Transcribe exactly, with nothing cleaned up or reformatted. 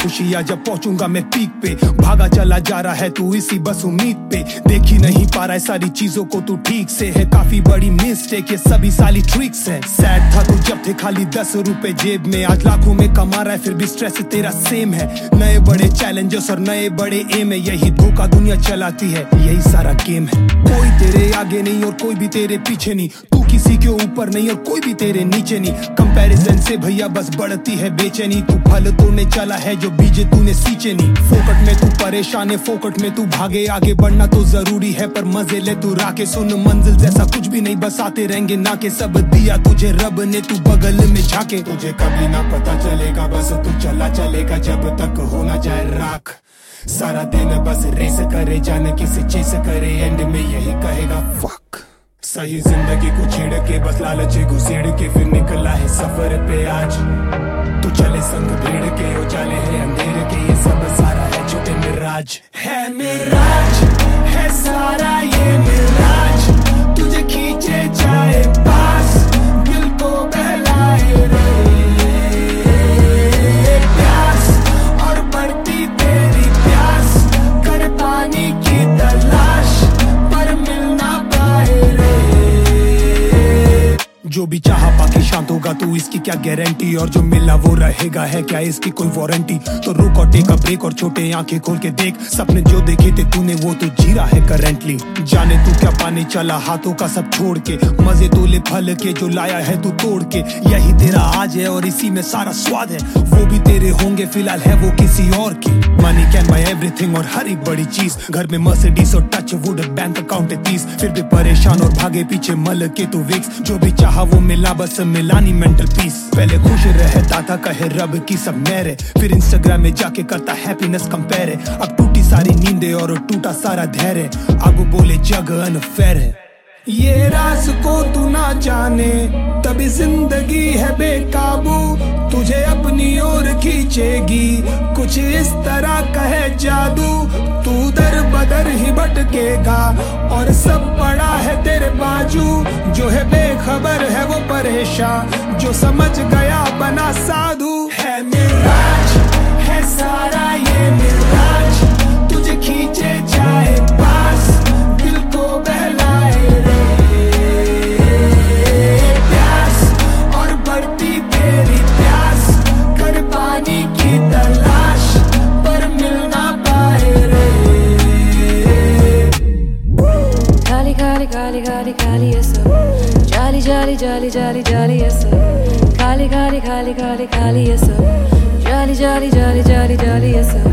खुशी आ जब पहुंचूंगा मैं पीक पे। भागा चला जा रहा है तू इसी बस उम्मीद पे, देख ही नहीं पा रहा है सारी चीजों को तू ठीक से। है काफी बड़ी मिस्टेक, ये सभी साली ट्रिक्स है। सैड था तू जब थे खाली दस रुपए जेब में, आज लाखों में कमा रहा है फिर भी स्ट्रेस तेरा सेम है। नए बड़े चैलेंजेस और नए बड़े एम है, यही धोखा दुनिया चलाती है, यही सारा गेम है। कोई तेरे आगे नहीं और कोई भी तेरे पीछे नहीं, तू किसी के ऊपर नहीं और कोई भी तेरे नीचे नहीं। कंपैरिजन से भैया बस बढ़ती है बेचैनी, तू फल तोड़ने चला है जो बीजे तूने सींचे नहीं। फोकट में तू परेशान है, फोकट में तू भागे, आगे बढ़ना तो जरूरी है पर मजे ले तू राके। सुन मंजिल जैसा कुछ भी नहीं, बस आते रहेंगे ना के, सब दिया तुझे रब ने तू बगल में झाके। तुझे कभी ना पता चलेगा, बस तू चला चलेगा जब तक हो ना जाए राख। सारा दिन बस रेस करे, जाने किसी चीज करे, एंड में यही कहेगा फक। सही जिंदगी को छेड़ के बस लालच घुसेड़ के फिर निकला है सफर पे आज। तू चले संग भीड़ के, उजाले है अंधेरे के, ये सब सारा है झूठे मिराज है। मिराज है सारा ये मिराज, तुझे खींचे जाए पास, दिल को बहलाए रे प्यास, और बढ़ती तेरी प्यास, कर पानी की तलाश पर मिल ना पाए रे। जो भी चाहा पाके शांत होगा तू, इसकी क्या गारंटी, और जो मिला वो रहेगा है क्या इसकी कोई वारंटी। तो रुक और टेक अ ब्रेक और छोटे आंखें खोल के देख, सपने जो देखे थे तूने वो तो जी रहा है करेंटली। जाने तू क्या पाने चला हाथों का सब छोड़ के, मजे तोले फल के जो लाया है तू तोड़ के। यही तेरा आज है और इसी में सारा स्वाद है, वो भी तेरे होंगे फिलहाल है वो किसी और की। मनी कैन बाय एवरीथिंग और हर एक बड़ी चीज, घर में मर्सिडीज और टच वुड, बैंक अकाउंट है तीस, फिर भी परेशान और भागे पीछे मल के तू विक्स। जो भी चाहा वो मिला, बस मिलानी मेंटल पीस। पहले खुश रहता था कहे रब की सब मेरे, फिर इंस्टाग्राम में जाके करता हैप्पीनेस कंपेयर। अब टूटी सारी नींदें और टूटा सारा धैर्य, अब बोले जग अनफेयर है। ये राज को तू ना जाने तभी जिंदगी है बेकाबू, तुझे अपनी ओर खींचेगी कुछ इस तरह का है जादू। तू दर बदर ही भटकेगा और सब पड़ा है तेरे बाजू, जो है बेखबर है वो परेशान, जो समझ गया बना साधु है। मिराज है सारा ये मिराज, तुझे खींचे जाए पास, दिल को बहलाए रे प्यास, और बढ़ती तेरी प्यास, कर पानी की तलाश पर मिल ना पाए रे। खाली खाली खाली खाली खाली ये सब, जाली जाली जाली जाली जाली ये सब, खाली खाली खाली खाली खाली ये सब, जाली जाली जाली जाली जाली ये सब।